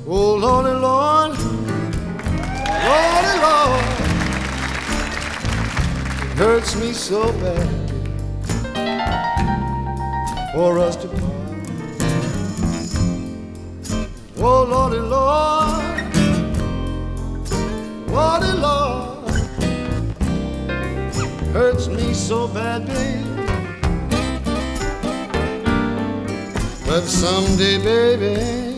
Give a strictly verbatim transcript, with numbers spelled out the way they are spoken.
Oh, Lordy, Lord, Lordy, Lord, it hurts me so bad for us to part. Oh, Lordy, Lord, Lordy, Lord, hurts me so bad, baby. But someday, baby,